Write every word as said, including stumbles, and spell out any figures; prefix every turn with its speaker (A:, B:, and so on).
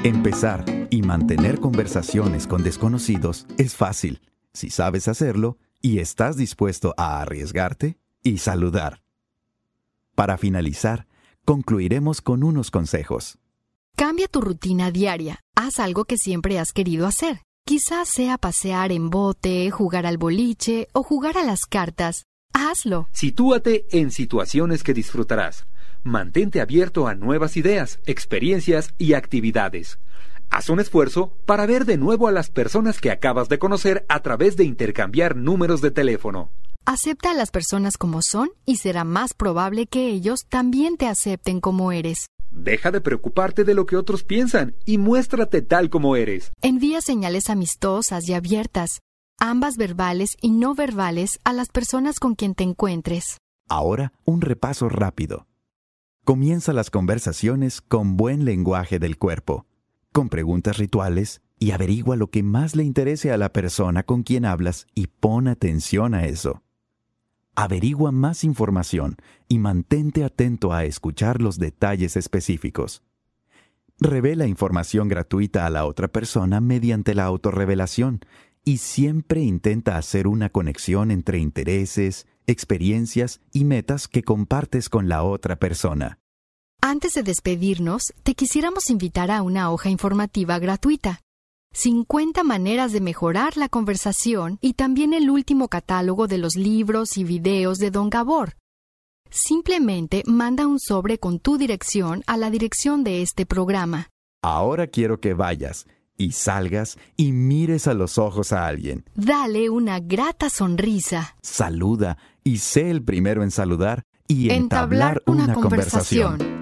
A: Empezar y mantener conversaciones con desconocidos es fácil, si sabes hacerlo y estás dispuesto a arriesgarte y saludar. Para finalizar, concluiremos con unos consejos.
B: Cambia tu rutina diaria. Haz algo que siempre has querido hacer. Quizás sea pasear en bote, jugar al boliche o jugar a las cartas. Hazlo.
C: Sitúate en situaciones que disfrutarás. Mantente abierto a nuevas ideas, experiencias y actividades. Haz un esfuerzo para ver de nuevo a las personas que acabas de conocer a través de intercambiar números de teléfono.
B: Acepta a las personas como son y será más probable que ellos también te acepten como eres.
C: Deja de preocuparte de lo que otros piensan y muéstrate tal como eres.
B: Envía señales amistosas y abiertas, ambas verbales y no verbales, a las personas con quien te encuentres.
A: Ahora, un repaso rápido. Comienza las conversaciones con buen lenguaje del cuerpo, con preguntas rituales y averigua lo que más le interese a la persona con quien hablas y pon atención a eso. Averigua más información y mantente atento a escuchar los detalles específicos. Revela información gratuita a la otra persona mediante la autorrevelación y siempre intenta hacer una conexión entre intereses, experiencias y metas que compartes con la otra persona.
B: Antes de despedirnos, te quisiéramos invitar a una hoja informativa gratuita. cincuenta maneras de mejorar la conversación y también el último catálogo de los libros y videos de Don Gabor. Simplemente manda un sobre con tu dirección a la dirección de este programa.
A: Ahora quiero que vayas y salgas y mires a los ojos a alguien.
B: Dale una grata sonrisa.
A: Saluda y sé el primero en saludar y entablar,
B: Entablar una,
A: una
B: conversación.
A: conversación.